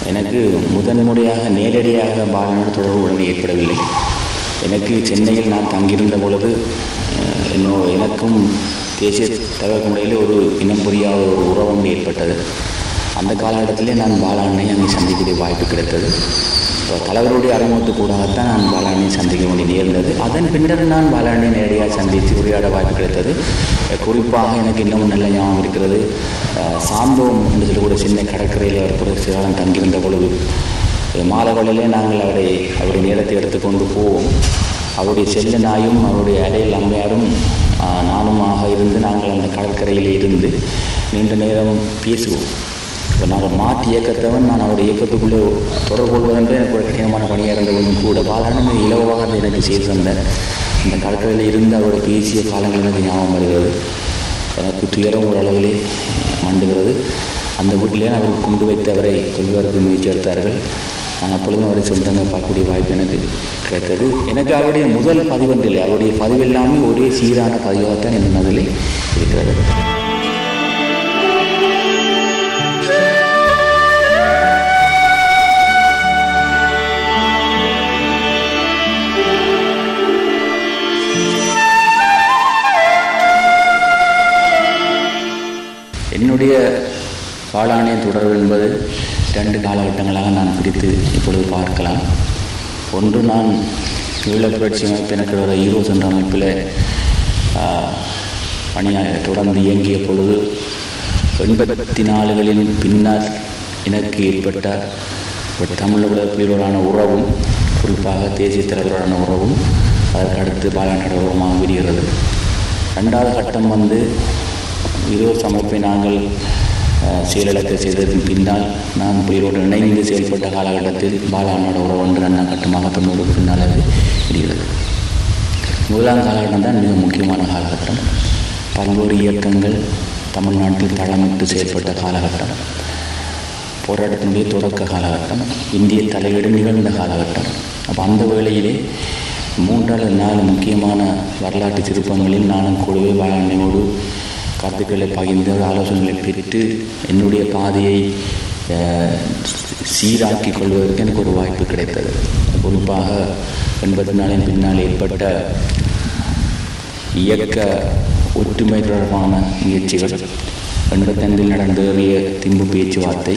எனக்கு முதன்முறையாக நேரடியாக பாலனோடு தொடர்பு உடனே ஏற்படவில்லை. எனக்கு சென்னையில் நான் தங்கியிருந்த பொழுது எனக்கும் தேசிய தலைவருக்கும் இடையில் ஒரு இனம் புரியாத ஒரு உறவு ஏற்பட்டது. அந்த காலகட்டத்திலே நான் பாலாண்ணை அங்கே சந்திக்கக்கூடிய வாய்ப்பு கிடைத்தது. தலைவருடைய அறிமுகத்துக்கூடாகத்தான் நான் பாலாண்ணை சந்திக்க வேண்டி நேர்ந்தது. அதன் பின்னர் நான் பாலாண்ணை நேரடியாக சந்தித்து உரையாட வாய்ப்பு கிடைத்தது. குறிப்பாக எனக்கு இன்னமும் நல்ல ஞாபகம் இருக்கிறது. சாந்தோம் என்று சொல்லக்கூடிய சின்ன கடற்கரையில் அவர் சிறாலம் தங்கியிருந்த பொழுது மாலவழியிலே நாங்கள் அவருடைய நேரத்தை எடுத்துக்கொண்டு போவோம். அவருடைய செல்ல நாயும் அவருடைய அடையில் அம்மையாரும் நானுமாக இருந்து நாங்கள் அந்த கடற்கரையில் இருந்து நீண்ட நேரம் பேசுவோம். இப்போ நாங்கள் மாற்றி இயக்கத்தவன், நான் அவருடைய இயக்கத்துக்குள்ளே தொடர்பு கொள்வதென்று எனக்கு ஒரு கடினமான பணியாக இருந்தவனும் கூட பாலான இலவாக எனக்கு செய்து தந்தார். அந்த கடற்கரையில் இருந்து அவருடைய பேசிய காலங்கள் எனக்கு ஞாபகம் வருகிறது. எனக்கு துயரம் ஒரு அளவிலே மண்டுகிறது. அந்த வீட்டிலே அவர்கள் கொண்டு வைத்து அவரை கொள்வதற்கு முயற்சி எடுத்தார்கள். நான் அப்பொழுதும் அவரை சொந்தங்கள் பார்க்கக்கூடிய வாய்ப்பு எனக்கு கிடைத்தது. எனக்கு அவருடைய முதல் பதிவொன்றில்லை, அவருடைய பதிவு எல்லாமே ஒரே சீரான பதிவாகத்தான் என் மனதில் இருக்கிறது. என்னுடைய பாலாணைய தொடர்பு என்பது 2 காலகட்டங்களாக நான் பிரித்து இப்பொழுது பார்க்கலாம். ஒன்று, நான் ஈழப் புரட்சி அமைப்பு எனக்கு வர ஈரோஸ் என்ற அமைப்பில் பணியாக தொடர்ந்து இயங்கிய பொழுது 84களின் பின்னால் எனக்கு ஏற்பட்ட தமிழர்களுடனான உறவும், குறிப்பாக தேசிய தலைவருடனான உறவும் அதற்கு அடுத்து பாலாண்ட உறவுமாக விரிகிறது. 2வது கட்டம் ஈரோஸ் அமைப்பை நாங்கள் செயலிழக்க செய்ததன் பின்னால் நான் புலிகளோடு இணைந்து செயல்பட்ட காலகட்டத்தில் பாலானோட உறவு ஒன்று 2ஆம் கட்டமாக 90க்கு பின்னால் அது விடுகிறது. 1ஆம் காலகட்டம் தான் மிக முக்கியமான காலகட்டம். பல்வேறு இயக்கங்கள் தமிழ்நாட்டில் தளமிட்டு செயல்பட்ட காலகட்டம், போராட்டத்தினுடைய தொடக்க காலகட்டம், இந்திய தலையீடு நிகழ்ந்த காலகட்டம். அப்போ அந்த வேளையிலே 3 அல்லது 4 முக்கியமான வரலாற்று திருப்பங்களில் நானும் கூடவே பாலாண்மையோடு கருத்துக்களை பகிர்ந்து ஆலோசனைகளை பெற்று என்னுடைய பாதையை சீராக்கி கொள்வதற்கு எனக்கு ஒரு வாய்ப்பு கிடைத்தது. குறிப்பாக 84 பின்னால் ஏற்பட்ட இயக்க ஒற்றுமை தொடர்பான முயற்சிகள், 85 நடந்தேறிய திம்பு பேச்சுவார்த்தை,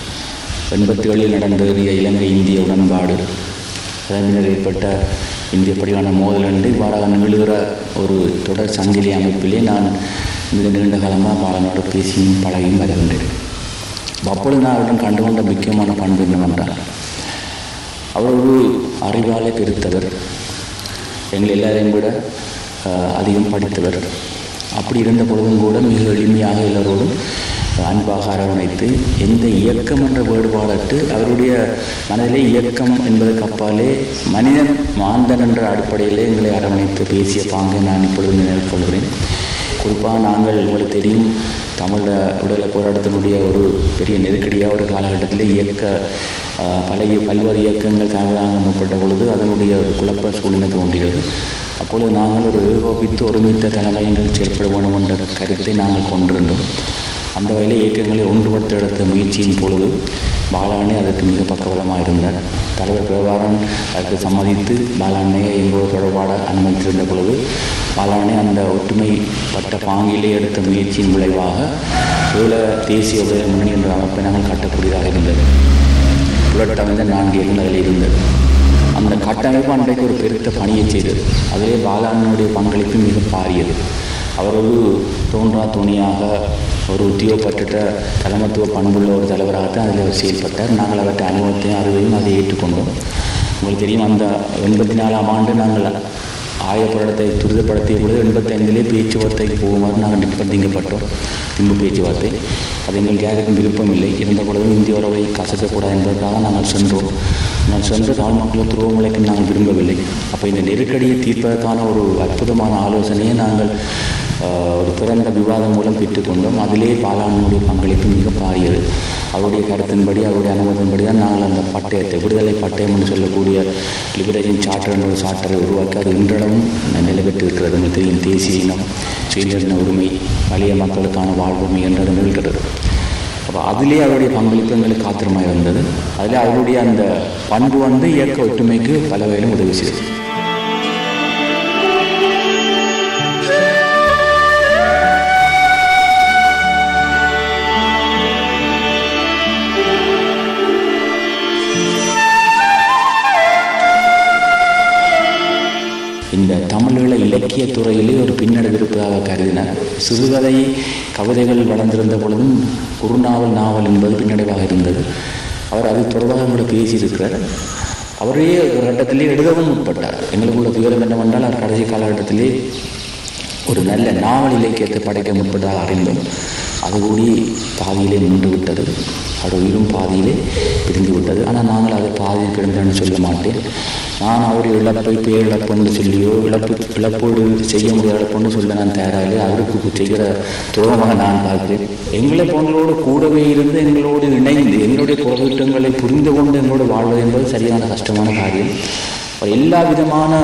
87 நடந்தேறிய இலங்கை இந்திய உடன்பாடு, அதன் ஏற்பட்ட இந்திய படிவான மோதல் என்று இவ்வாறாக நிகழ்கிற ஒரு தொடர் சங்கிலி அமைப்பிலே நான் மிக நீண்ட காலமாக பாலனோடு பேசியும் பழகியும் வருகின்றேன். அப்பொழுது நான் அவருடன் கண்டுகொண்ட முக்கியமான பண்பு என்னவென்றால், அவர் ஒரு அறிவாலே பெருத்தவர், எங்கள் எல்லாரையும் விட அதிகம் படித்தவர். அப்படி இருந்த பொழுதும் கூட மிக எளிமையாக எல்லோரோடும் அன்பாக அரவணைத்து எந்த இயக்கம் என்ற வேறுபாடற்று அவருடைய மனதிலே இயக்கம் என்பதற்கு அப்பாலே மனிதன் மாந்தன் என்ற அடிப்படையிலே எங்களை அரவணைத்து பேசிய பாங்கை நான் இப்பொழுது நினைவு கொள்கிறேன். குறிப்பாக நாங்கள் உங்களுக்கு தெரியும், தமிழ் விடுதலை போராட்டத்தினுடைய ஒரு பெரிய நெருக்கடியாக ஒரு காலகட்டத்தில் பல்வேறு இயக்கங்கள் தாங்களாக முற்பட்ட பொழுது அதனுடைய ஒரு குழப்ப சூழ்நிலை தோன்றியது. அப்பொழுது நாங்கள் ஒரு ஏகோபித்து ஒருமித்த தலைமையங்கள் செயல்பட வேண்டும் என்ற கருத்தை நாங்கள் கொண்டிருந்தோம். அந்த வகையில் இயக்கங்களை ஒன்றுபடுத்த எடுத்த முயற்சியின் பொழுது பாலாண்ணை அதற்கு மிக பக்கபலமாக இருந்தார். தலைவர் பிரபாகரன் அதற்கு சம்மதித்து பாலாண்ணையை எங்களோடு தொடர்பாட அனுமதித்திருந்த பொழுது பாலாண்ணை அந்த ஒற்றுமைப்பட்ட பாங்கிலே எடுத்த முயற்சியின் விளைவாக தேசிய உதய முன்னணி என்ற அமைப்பை நாங்கள் கட்டக்கூடியதாக இருந்தது. புலட்டமைந்த 4 இயக்கங்கள் இருந்தது. அந்த கட்டமைப்பு அன்றைக்கு ஒரு பெருத்த பணியை செய்தது. அதிலே பாலாண்ணனுடைய பங்களிப்பு மிக பாரியது. அவர் ஒரு தோன்றா துணியாக ஒரு உத்தியோகப்பட்ட தலைமத்துவ பண்புள்ள ஒரு தலைவராகத்தான் அதில் அவர் செயல்பட்டார். நாங்கள் அவற்றை அனுபவத்தையும் அறிவையும் அதை ஏற்றுக்கொண்டோம். உங்களுக்கு தெரியும், அந்த 84ஆம் ஆண்டு நாங்கள் ஆயுதப்படத்தை துரிதப்படுத்திய பொழுது 85லே பேச்சுவார்த்தைக்கு போகுமாறு நாங்கள் நிர்பந்திக்கப்பட்டோம். திம்பு பேச்சுவார்த்தை அது எங்களுக்கு யாருக்கும் விருப்பம் இல்லை. இருந்த பொழுதும் இந்திய உறவை கசக்கக்கூடாது என்பதற்காக நாங்கள் சென்றோம். நான் சென்று தமிழ் மக்கள் துருவமலைக்கு நாங்கள் விரும்பவில்லை. அப்போ இந்த நெருக்கடியை தீர்ப்பதற்கான ஒரு அற்புதமான ஆலோசனையை நாங்கள் ஒரு திறந்த விவாதம் மூலம் பெற்றுக்கொண்டோம். அதிலே பாலாண்ணனுடைய பங்களிப்பு மிக பாரியது. அவருடைய கருத்தின்படி, அவருடைய அனுமதியின்படி தான் நாங்கள் அந்த பட்டயத்தை, விடுதலை பட்டயம் என்று சொல்லக்கூடிய லிபரேஷன் சார்ட்டர் என்ற ஒரு சார்ட்டரை உருவாக்கி அது இன்றளவும் நிலைபெற்றிருக்கிறது. உங்களுக்கு தெரியும், தேசிய இனம், சுயநிர்ணய உரிமை, வலிய மக்களுக்கான வாழ்வுரிமை என்றது நிகழ்கிறது. அப்போ அதிலே அவருடைய பங்களிப்பு எங்களுக்கு ஆத்திரமாக இருந்தது. அதில் அவருடைய அந்த பண்பு இயக்க ஒற்றுமைக்கு பல வகையிலும் உதவி செய்தது. இந்த தமிழீழ இலக்கிய துறையிலே ஒரு பின்னடைவு இருப்பதாக கருதினார். சிறுகதை கவிதைகள் வளர்ந்திருந்த பொழுதும் குறுநாவல் நாவல் என்பது பின்னடைவாக இருந்தது. அவர் அது தொடர்பாக கூட பேசியிருக்கிறார். அவரே ஒரு கட்டத்திலே எழுதவும் முற்பட்டார். எங்களுக்குள்ள துயரம் என்னவென்றால் அவர் கடைசி காலகட்டத்திலே ஒரு நல்ல நாவல் இலக்கியத்தை படைக்க முற்பட்டதாக அறிந்தோம். அது கூடி பாதியிலே நின்று விட்டது. அவருடைய உயிரும் பாதியிலே பிரிந்து விட்டது. ஆனால் நாங்கள் அதை பாதியில் பிறந்தேன்னு சொல்ல மாட்டேன். நான் அவருடைய இழப்பை பேரிழப்புன்னு சொல்லியோ இழப்போடு செய்ய முடியாத இழப்புன்னு சொல்ல நான் தயாராகவே அவருக்கு செய்கிற துரோகமாக நான் பார்க்கிறேன். எங்களை போன்றோடு கூடவே இருந்து எங்களோடு இணைந்து எங்களுடைய குறைகுற்றங்களை புரிந்து கொண்டு எங்களோடு வாழ்வது என்பது சரியான கஷ்டமான காரியம். எல்லா விதமான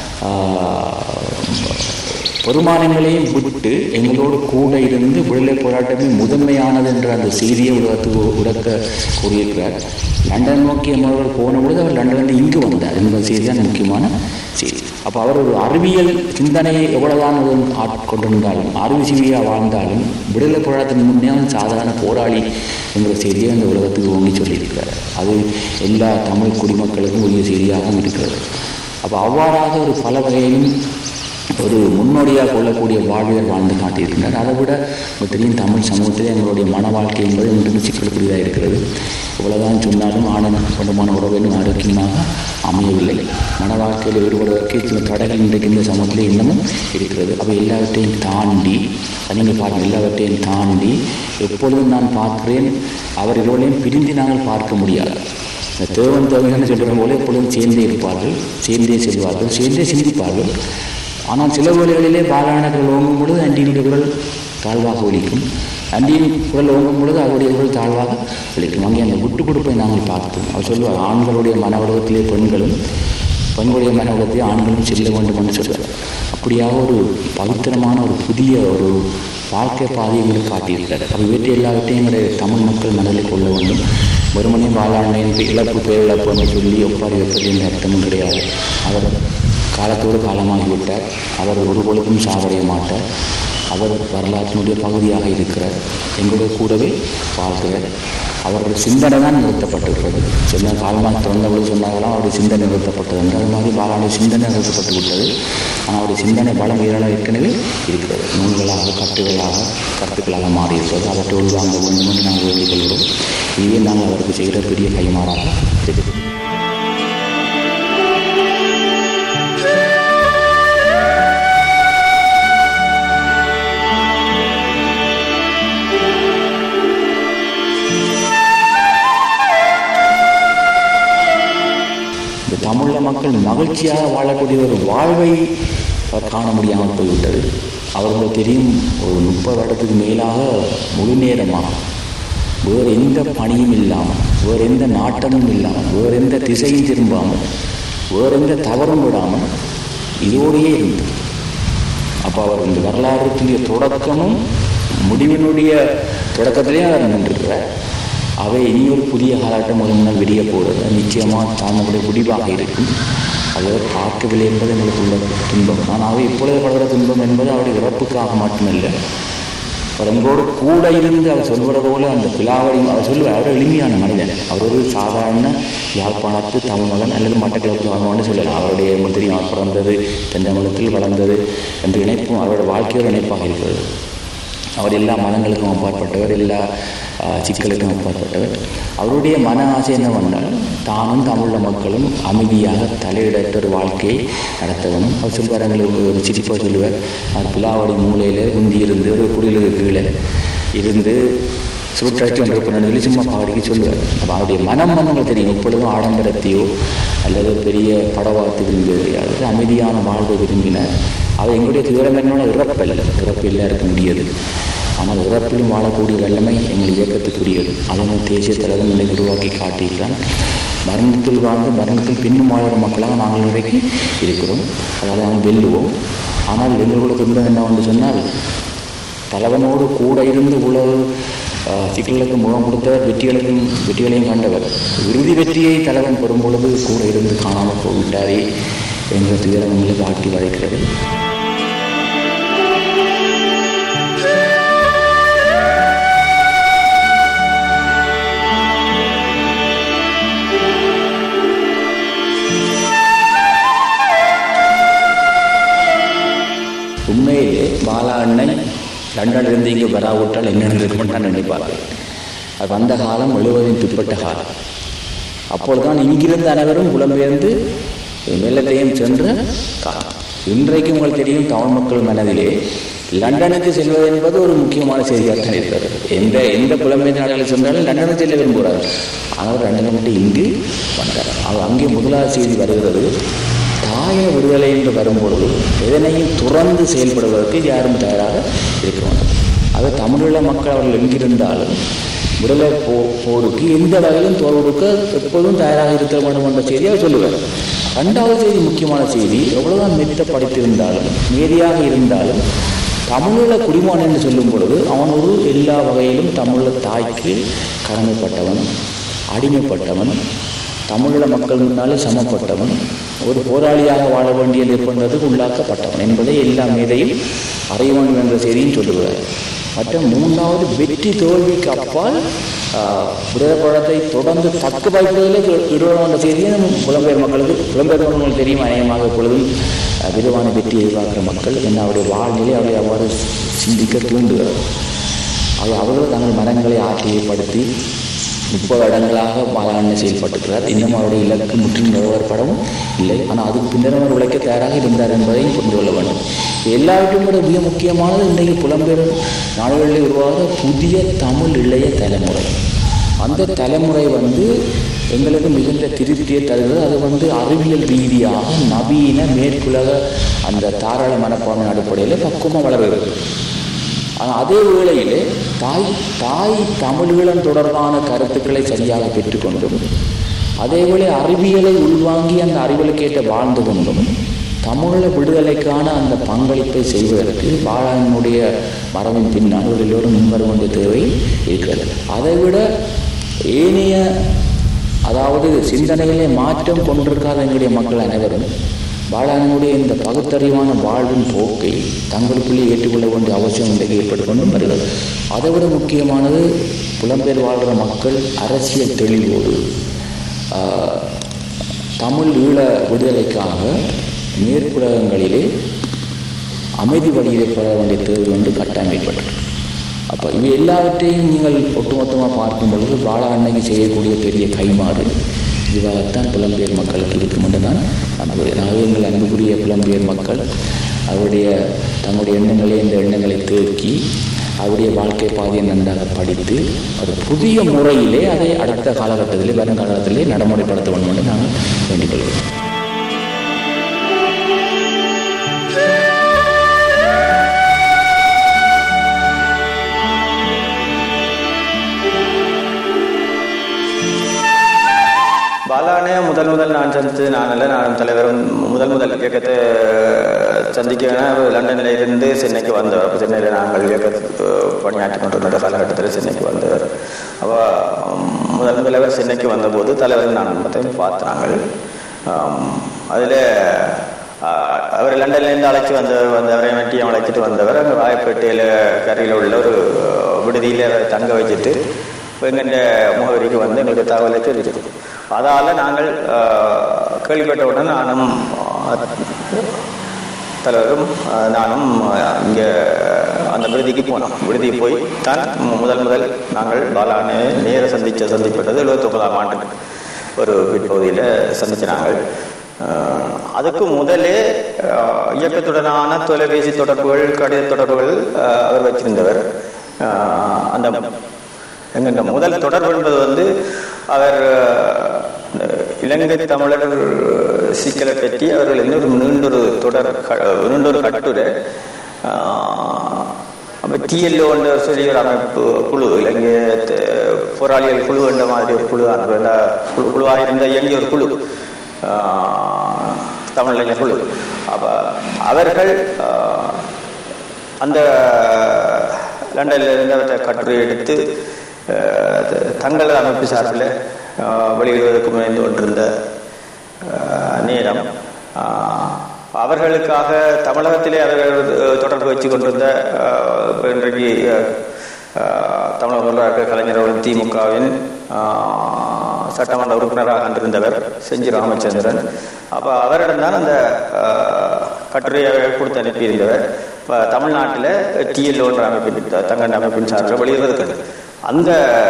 பெருமானங்களையும் விட்டு எங்களோடு கூட இருந்து விடுதலை போராட்டமே முதன்மையானது என்ற அந்த செய்தியை உலகத்துக்கு உடக்க கூறியிருக்கிறார். லண்டன் நோக்கி அவர்கள் போன பொழுது அவர் லண்டனில் இங்கு வந்தார் என்பது செய்தி தான் முக்கியமான செய்தி. அப்போ அவர் ஒரு அறிவியல் சிந்தனையை எவ்வளவுதான் ஆட்கொண்டிருந்தாலும் அறிவுஜீவியாக வாழ்ந்தாலும் விடுதலை போராட்டத்தின் முன்னே சாதாரண போராளி என்ற செய்தியை அந்த உலகத்துக்கு ஓங்கி சொல்லியிருக்கிறார். அது எல்லா தமிழ் குடிமக்களுக்கும் உரிய செய்தியாகவும் இருக்கிறது. அப்போ அவ்வாறாக ஒரு பல வகையிலும் ஒரு முன்னோடியாக கொள்ளக்கூடிய வாழ்வியல் வாழ்ந்து காட்டியிருக்கிறார். அதை விட தெரியும் தமிழ் சமூகத்தில் எங்களுடைய மன வாழ்க்கை என்பது இன்று சிக்கலுக்குரியதாக இருக்கிறது. இவ்வளவுதான் சொன்னாலும் ஆனந்தமான உறவின் ஆரோக்கியமாக அமையவில்லை. மன வாழ்க்கையில் ஈடுபடுவதற்கு சில தடைகள் இன்றைக்கு இந்த சமூகத்தில் இன்னமும் இருக்கிறது. அப்போ எல்லாவற்றையும் தாண்டி நீங்கள் பாருங்கள், எல்லாவற்றையும் தாண்டி எப்பொழுதும் நான் பார்க்கிறேன் அவர் எவ்வளோலையும் பிரிந்து நாங்கள் பார்க்க முடியாது. இந்த தேவன் தேவைன்னு சொல்கிற போல எப்பொழுதும் சேர்ந்தே இருப்பார்கள், சேர்ந்தே செல்வார்கள், சேர்ந்தே சிந்திப்பார்கள். ஆனால் சில வேளைகளிலே பாலான குரல் ஓங்கும் பொழுது அண்டியினுடைய குரல் தாழ்வாக ஒலிக்கும், அண்டியின் குரல் ஓங்கும் பொழுது அவருடைய குரல் தாழ்வாக ஒலிக்கும். அங்கே அந்த விட்டு கொடுப்பை நாங்கள் பார்த்தோம். அவர் சொல்வார், ஆண்களுடைய மன உலகத்திலே பெண்களும், பெண்களுடைய மன உலகத்திலே ஆண்களும் செல்ல வேண்டும் என்று சொல்வார். அப்படியாக ஒரு பவித்திரமான ஒரு புதிய ஒரு வாழ்க்கை பாதையை எங்களுக்கு காட்டியிருக்கிறார். அப்போ இவற்றை எல்லாவற்றையும் எங்களுடைய தமிழ் மக்கள் மனதில் கொள்ள வேண்டும். வெறுமனையும் பாலாண்மையின் இழப்பு பேரிழப்பு என்று சொல்லி ஒப்பாரி வைப்பது என்ற அர்த்தமும் கிடையாது. அவர் காலத்தோடு காலமாகிவிட்டார். அவர் ஒரு பொழுதும் சாவடைய மாட்டார். அவர் வரலாற்றினுடைய பகுதியாக இருக்கிறார். எங்களுடைய கூடவே வாழ்கிறார். அவருடைய சிந்தனை தான் நிறுத்தப்பட்டிருக்கிறது. சொன்ன காலமாக திறந்தவர்கள் சொன்னார்களாம் அவருடைய சிந்தனை நிறுத்தப்பட்டது என்று. அது மாதிரி பாலாவுடைய சிந்தனை நிறுத்தப்பட்டு விட்டது. ஆனால் அவருடைய சிந்தனை பலம் வீரலாக ஏற்கனவே இருக்கிறது. நூல்களாக கருத்துக்களாக மாறியிருக்கிறது. அவற்றை உள்வாங்க வேண்டும் என்று நாங்கள் வேண்டிக் கொள்கிறோம். இதுவே நாங்கள் அவருக்கு செய்கிற பெரிய கைமாறாக இருக்கிறது. தமிழக மக்கள் மகிழ்ச்சியாக வாழக்கூடிய ஒரு வாழ்வை காண முடியாமல் போய்விட்டது. அவர்களுக்கு தெரியும், ஒரு 30 வருடத்துக்கு மேலாக முழு நேரமாக வேறு எந்த பணியும் இல்லாமல், வேறு எந்த நாட்டமும் இல்லாமல், வேறு எந்த திசையும் திரும்பாமல், வேறு எந்த தவறும் விடாமல் இதோடையே இருந்து, அப்போ அவர் இந்த வரலாற்றுடைய தொடக்கமும் முடிவினுடைய தொடக்கத்திலே அவர் நின்றிருக்கிறார். அவை இனி ஒரு புதிய காலகட்டம் முன்னால் விடிய போகிறது. நிச்சயமாக தாங்களுடைய முடிவாக இருக்கும். அதை பார்க்கவில்லை என்பது எங்களுக்கு உள்ள துன்பம். ஆனால் அவை இப்பொழுது படுகிற துன்பம் என்பது அவருடைய இறப்புக்காக மட்டுமல்ல, அவர் எங்களோடு கூட இருந்து அவர் சொல்வது போல அந்த பிலாவடி அவர் சொல்லுவார். அவர் எளிமையான மனிதன். அவர் ஒரு சாதாரண யாழ்ப்பாணத்து தமிழ் மகன் அல்லது மட்டக்களப்பு வாழ்வான்னு சொல்லலாம். அவருடைய தெரியும், அவர் பிறந்தது தென்னமலத்தில் வளர்ந்தது என்ற இணைப்பும் அவருடைய வாழ்க்கையோட இணைப்பாக இருக்கிறது. அவர் எல்லா மதங்களுக்கும் அப்பாற்பட்டவர், எல்லா சிக்கலுக்கும் அப்பாற்பட்டவர். அவருடைய மன ஆசை என்னவென்றால் தானும் தமிழ் மக்களும் அமைதியாக தலையிடற்ற ஒரு வாழ்க்கையை நடத்தவனும். அவர் சொல்வார், எங்களுக்கு ஒரு சிரிப்பாக சொல்லுவார், அவர் பிலாவடி மூலையில் குந்தி இருந்து ஒரு குடிலுக்கு கீழே இருந்து சுற்றாட்சி ஒன்று நடந்து சும்மா பாடிக்கு சொல்லுவார். அப்போ அவருடைய மனம் நம்மளுக்கு தெரியும். எப்பொழுதும் ஆடம்பரத்தையோ அல்லது பெரிய படவாத்து விரும்பி கிடையாது, அமைதியான வாழ்வை விரும்பினார். அது எங்களுடைய துயரம் என்னோட இறப்பு இருக்க முடியாது. ஆனால் இறப்பிலும் வாழக்கூடிய வல்லமை எங்கள் இயக்கத்துக்குரியது. அதனால் தேசிய தலைவன் என்னை உருவாக்கி காட்டியிருக்கிறான். மரணத்தில் வாழ்ந்து மரணத்தில் பின்னும் வாழற மக்களாக நாங்கள் இன்றைக்கு இருக்கிறோம். அதாவது நாங்கள் வெல்லுவோம். ஆனால் எங்களோட துன்பம் என்ன வந்து சொன்னால், தலைவனோடு கூட இருந்து உலக சிக்கலுக்கு முகம் கொடுத்தவர் வெற்றிகளையும் கண்டவர். இறுதி வெற்றியை தலைவன் பெறும் பொழுது கூட இருந்து காணாமல் போய்விட்டாரே என்ற துயரங்களை காட்டி வளைக்கிறது. உண்மையிலே பாலா அண்ணன் லண்டனிலிருந்து இங்கே வராவிட்டால் என்ன நடந்திருக்கும் நான் நினைப்பார்கள். அது வந்த காலம் 70 பிற்பட்ட காலம். அப்பொழுதுதான் இங்கிருந்த அனைவரும் புலம்பெயர்ந்து வெள்ளத்தையும் சென்ற காலம். இன்றைக்கு உங்களுக்கு தெரியும், தமிழ் மக்கள் மனதிலே லண்டனுக்கு செல்வது என்பது ஒரு முக்கியமான செய்தியாகத்தான் இருக்கிறது. எந்த புலம்பெயர்ந்த நாடுகளில் சென்றாலும் லண்டனுக்கு செல்ல விரும்புகிறார்கள். ஆனால் லண்டனை மட்டும் இங்கு வந்தார். அங்கே முதலாவது செய்தி வருகிறது, தாய விடுதலை என்று வரும்பொழுது எதனையும் துறந்து செயல்படுவதற்கு யாரும் தயாராக இருக்க வேண்டும். அது தமிழீழ மக்கள் அவர்கள் எங்கிருந்தாலும் விடுதலை போருக்கு எந்த வகையிலும் தோல் கொடுக்க எப்போதும் தயாராக இருக்க வேண்டும் என்ற செய்தியை சொல்லுவார். ரெண்டாவது செய்தி, முக்கியமான செய்தி, எவ்வளவுதான் மெத்த படித்திருந்தாலும் மேதியாக இருந்தாலும் தமிழீழ குடிமகன் என்று சொல்லும் பொழுது அவன் ஒரு எல்லா வகையிலும் தமிழீழ தாய்க்கு கடமைப்பட்டவன், அடிமைப்பட்டவன், தமிழீழ மக்கள் முன்னாலே சமப்பட்டவன், ஒரு போராளியாக வாழ வேண்டிய நிர்பந்தத்துக்கு உள்ளாக்கப்பட்டவன் என்பதை எல்லா மீதையும் அறிய வேண்டும் என்ற செய்தியும் சொல்லுகிறார். மற்ற மூன்றாவது, வெற்றி தோல்விக்கு அப்பால் விடுதலை போராட்டத்தை தொடர்ந்து தக்க வைப்பதில் ஈடுபட என்ற செய்தியை புலம்பெயர் மக்களுக்கு தெரியும். அநேகமாக எப்பொழுதும் விரிவான வெற்றி எதிர்பார்க்கிற மக்கள் என்ன அவருடைய வாழ்நிலை அவரை அவ்வாறு சிந்திக்க தூண்டுகிறது. அவர்கள் தங்கள் மனங்களை ஆற்றியப்படுத்தி 30 வருடங்களாக பாலாண்ண செயல்பட்டுக்கிறார். இன்னும் அவருடைய இலக்கு முற்றிலும் நிறைவேறப்படவும் இல்லை. ஆனால் அதுக்கு பின்னர் அவர் உழைக்க தயாராக இருந்தார் என்பதையும் புரிந்து கொள்ள வேண்டும். எல்லாவற்றையும் விட மிக முக்கியமானது இன்றைக்கு புலம்பெயர் நாடுகளில் உருவாக புதிய தமிழ் இளைய தலைமுறை. அந்த தலைமுறை எங்களுக்கு மிகுந்த திருப்தியை தருகிறது. அது அறிவியல் ரீதியாக நவீன மேற்குலக அந்த தாராள மனப்பான்மை அடிப்படையில் பக்குவமாக வளர்கிறது. ஆனால் அதே வேளையிலே தாய் தமிழீழம் தொடர்பான கருத்துக்களை சரியாக பெற்றுக்கொண்டும் அதேவேளை அறிவியலை உள்வாங்கி அந்த அறிவியலுக்கேற்ற வாழ்ந்து கொண்டும் தமிழ விடுதலைக்கான அந்த பங்களிப்பை செய்வதற்கு பாலாவினுடைய மரபின் பின்னால் எல்லோரும் முன்வர வேண்டிய தேவை இருக்கிறது. அதைவிட ஏனைய சிந்தனையிலே மாற்றம் கொண்டிருக்காத எங்களுடைய மக்கள் அனைவரும் பாலாவினுடைய இந்த பகுத்தறிவான வாழ்வின் போக்கை தங்களுக்குள்ளே ஏற்றுக்கொள்ள வேண்டிய அவசியம் இன்றைக்கு ஏற்பட்டு கொண்டும் வருகிறது. அதைவிட முக்கியமானது, புலம்பெயர் வாழ்கிற மக்கள் அரசியல் தெளிவோடு தமிழ் ஈழ விடுதலைக்காக மேற்குலகங்களிலே அமைதி வழியிலே பெற வேண்டிய தேவை என்று கட்டாயம் ஏற்பட்டது. அப்போ இவை எல்லாவற்றையும் நீங்கள் ஒட்டுமொத்தமாக பார்க்கும் பொழுது பாலா அன்னைக்கு செய்யக்கூடிய பெரிய கைமாறு இதுவாகத்தான் புலம்பெயர் மக்களுக்கு இருக்கும் என்று நான் நம்புகிறேன். எங்கள் அன்புக்குரிய புலம்பெயர் மக்கள் அவருடைய தங்களுடைய இந்த எண்ணங்களை தேக்கி அவருடைய வாழ்க்கை பாதையை நன்றாக படித்து ஒரு புதிய முறையிலே அதை அடுத்த காலகட்டத்திலே வருங்காலத்திலே நடைமுறைப்படுத்த வேண்டும் என்று நாங்கள் வேண்டிக் கொள்கிறோம். பாலானே முதல் நான் சந்தித்து நானும் தலைவரும் முதல் இயக்கத்தை சந்திக்க லண்டனில் இருந்து சென்னைக்கு வந்தவர். அப்போ சென்னையில் நாங்கள் இயக்கத்துக்கு பணியாற்றி கொண்டிருந்த காலகட்டத்தில் சென்னைக்கு வந்தவர். அப்போ முதல்வர் சென்னைக்கு வந்தபோது தலைவர் நான் பார்த்தாங்க. அதில் அவர் லண்டன்லேருந்து அழைச்சி வந்தவரை வெட்டியை அழைச்சிட்டு வந்தவர் அங்கே ராயப்பேட்டையில் கரையில் உள்ள ஒரு விடுதியில் தங்க வச்சுட்டு எங்கெண்ட முகவரிக்கு எங்களுக்கு தகவலை தெரிவிச்சிருக்கோம். அதால் நாங்கள் கேள்விப்பட்டவுடன் நானும் தலைவரும் நானும் இங்கே அந்த விடுதிக்கு போனோம். விடுதிக்கு போய் தான் முதல் நாங்கள் பாலானை நேர சந்திப்பட்டது 79ஆம் ஆண்டு ஒரு பிற்பகுதியில் சந்திச்சினாங்க. அதுக்கு முதலே இயக்கத்துடனான தொலைபேசி தொடர்புகள், கடித தொடர்புகள் அவர் வச்சிருந்தவர். அந்த எங்க முதல் தொடர்பு என்பது அவர் இலங்கை தமிழர் சிக்கலை பற்றி அவர்கள் இன்னொரு நீண்டொரு கட்டுரை டிஎல்ஓ என்ற சொல்லி ஒரு அமைப்பு குழு, இலங்கை போராளிகள் குழு என்ற மாதிரி ஒரு குழுவாக இருந்த இயங்கிய ஒரு குழு, தமிழ் குழு. அப்போ அவர்கள் அந்த லண்டனில் இருந்து அவற்றை கட்டுரை எடுத்து தங்களது அமைப்பு சார்பில் வெளியிடுவதற்கு முயன்று கொண்டிருந்த நேரம் அவர்களுக்காக தமிழகத்திலே அவர்கள் தொடர்பு வச்சு கொண்டிருந்த இன்றைக்கு தமிழக முதல்வர் கலைஞர் திமுகவின் சட்டமன்ற உறுப்பினராக இருந்தவர் செஞ்சி ராமச்சந்திரன். அப்போ அவரிடம்தான் அந்த கட்டுரையை கொடுத்து அனுப்பியிருந்தவர். இப்போ தமிழ்நாட்டில் TLO என்ற அமைப்பின் தங்க அமைப்பின் சார்பில் வெளியிடுவதற்கு அந்த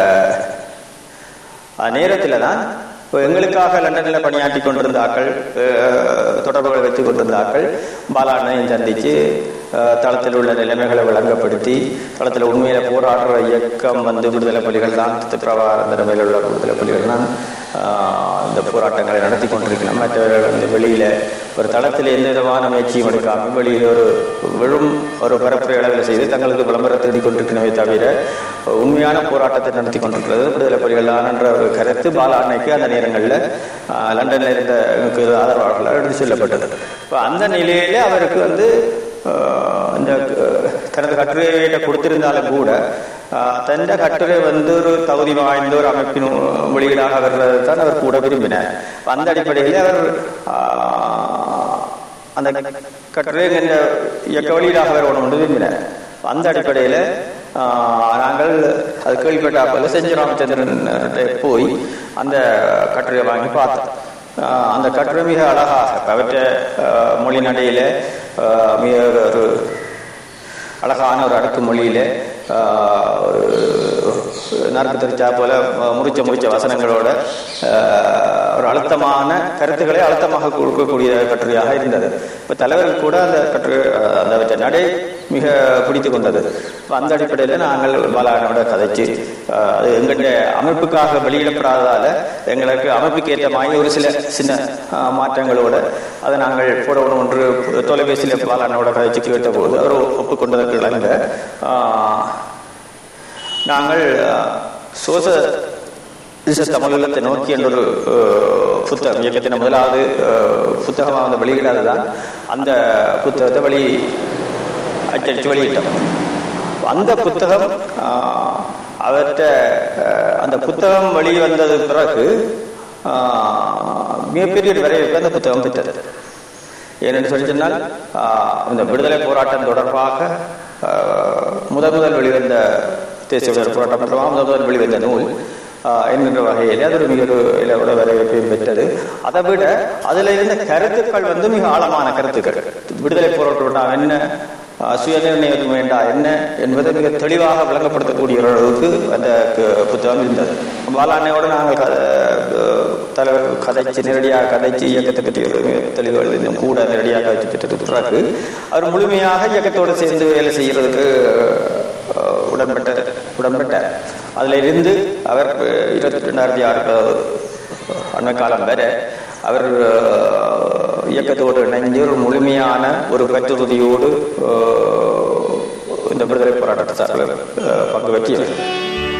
நேரத்தில் தான் எங்களுக்காக லண்டனில் பணியாற்றி கொண்டிருந்தார்கள், தொடர்புகளை வைத்துக் கொண்டிருந்தார்கள். பாலாண்ணையை சந்தித்து தளத்தில் உள்ள நிலைமைகளை விளங்கப்படுத்தி, தளத்தில் உண்மையில போராடுற இயக்கம் விடுதலை புலிகள் தான், பிரபாகரன் நிலைமையில் உள்ள விடுதலை புலிகள் தான் இந்த போராட்டங்களை நடத்தி கொண்டிருக்கணும். மற்றவர்கள் வெளியில ஒரு தளத்தில் எந்த விதமான முயற்சியும் எடுக்காமல் வெளியில் ஒரு பரப்புரை அளவில் செய்து தங்களுக்கு விளம்பரம் தேடிக் கொண்டிருக்கணுமே தவிர உண்மையான போராட்டத்தை நடத்தி கொண்டிருக்கிறது விடுதலை புலிகள் தான் என்ற ஒரு கருத்து பாலாண்ணைக்கு அந்த நேரங்களில் லண்டனில் இருந்த ஆதரவாளர்களால் எடுத்து செல்லப்பட்டது. இப்போ அந்த நிலையிலே அவருக்கு இந்த தனது கட்டுரையை கொடுத்திருந்தாலும் கூட தன் கட்டுரை ஒரு தகுதி வாய்ந்த ஒரு அமைப்பின் வெளியீடாக வர்றது தான் அவர் கூட விரும்பினார். அந்த அடிப்படையில் அவர் அந்த கட்டுரை இந்த இயக்க வெளியீடாக வரணும் என்று விரும்பினார். அந்த அடிப்படையில் நாங்கள் அது கேள்விப்பட்டாப்போல செஞ்சி ராமச்சந்திரன் போய் அந்த கட்டுரையை வாங்கி பார்த்தோம். அந்த கட்டுரை மிக அழகாக அவற்றை மொழி நடையில மிக ஒரு அழகான ஒரு அடுக்கு மொழியில நறுக்கு தெரிச்சா போல முறிச்ச வசனங்களோட ஒரு அழுத்தமான கருத்துக்களை அழுத்தமாக கொடுக்கக்கூடிய கட்டுரையாக இருந்தது. இப்ப தலைவர்கள் கூட அந்த கட்டுரை அந்த நடை மிக பிடித்து கொண்டது. அந்த அடிப்படையில் நாங்கள் பாலானோட கதைச்சு அது எங்களுடைய அமைப்புக்காக வெளியிடப்படாததால எங்களுக்கு அமைப்புக்கு ஏற்ற மாதிரி ஒரு சின்ன மாற்றங்களோட அதை நாங்கள் போடணும் என்று தொலைபேசியில் பாலானோட கதைச்சு கேட்ட போது அவர் ஒப்புக்கொண்டதற்கு இணங்க நாங்கள் சோச தமிழகத்தை நோக்கி என்ற ஒரு புத்தகம் இயக்கத்தின் முதலாவது புத்தகமாக வெளியிடாததான் அந்த புத்தகத்தை அச்சடித்து வெளியிட்டோம். அந்த புத்தகம் அந்த புத்தகம் வெளிவந்தது பிறகு மிகப்பெரிய வரவேற்பு அந்த புத்தகம் பெற்றது. ஏனென்று சொல்லி சொன்னால் இந்த விடுதலை போராட்டம் தொடர்பாக முதல் வெளிவந்த தேசிய விடுதலை போராட்டம் தொடர்பாக முதல் வெளிவந்த நூல் என்கின்ற வகையில் அது மிக ஒரு வரவேற்பையும் பெற்றது. அதை விட அதில் இருந்த கருத்துக்கள் மிக ஆழமான கருத்துக்கள். விடுதலை போராட்டம் என்ன, சுயநிர்ணயம் வேண்டாம் என்ன என்பதை மிக தெளிவாக விளங்கப்படுத்தக்கூடிய அளவுக்கு அந்த புத்தகம் இருந்தது. பாலாண்ணையோடு நாங்கள் தலைவர் நேரடியாக கதைச்சு இயக்கத்தை பற்றி தெளிவுகள் இன்னும் கூட நேரடியாக கதைச்சு பெற்றது பிறகு அவர் முழுமையாக இயக்கத்தோடு சேர்ந்து வேலை செய்யறதுக்கு உடன்பட்டார். அதுல இருந்து அவர் 2006 அண்மை காலம் வரை அவர் இயக்கத்தோடு இணைந்து ஒரு முழுமையான ஒரு பற்றுறுதியோடு இந்த விடுதலை போராட்டத்தை பங்கு வச்சு